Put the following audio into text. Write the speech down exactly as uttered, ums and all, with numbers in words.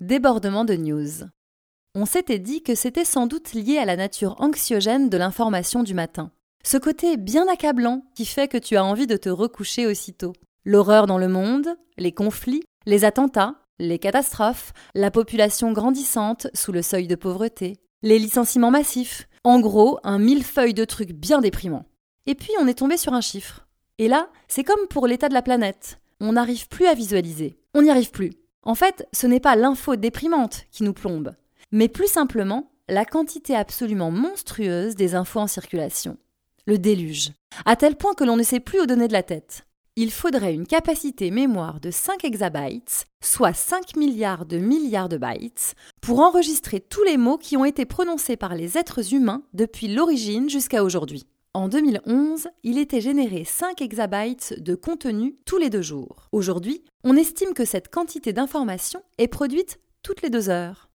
Débordement de news. On s'était dit que c'était sans doute lié à la nature anxiogène de l'information du matin. Ce côté bien accablant qui fait que tu as envie de te recoucher aussitôt. L'horreur dans le monde, les conflits, les attentats, les catastrophes, la population grandissante sous le seuil de pauvreté, les licenciements massifs. En gros, un millefeuille de trucs bien déprimants. Et puis on est tombé sur un chiffre. Et là, c'est comme pour l'état de la planète. On n'arrive plus à visualiser. On n'y arrive plus. En fait, ce n'est pas l'info déprimante qui nous plombe, mais plus simplement la quantité absolument monstrueuse des infos en circulation. Le déluge. À tel point que l'on ne sait plus où donner de la tête. Il faudrait une capacité mémoire de cinq hexabytes, soit cinq milliards de milliards de bytes, pour enregistrer tous les mots qui ont été prononcés par les êtres humains depuis l'origine jusqu'à aujourd'hui. En deux mille onze, il était généré cinq hexabytes de contenu tous les deux jours. Aujourd'hui, on estime que cette quantité d'informations est produite toutes les deux heures.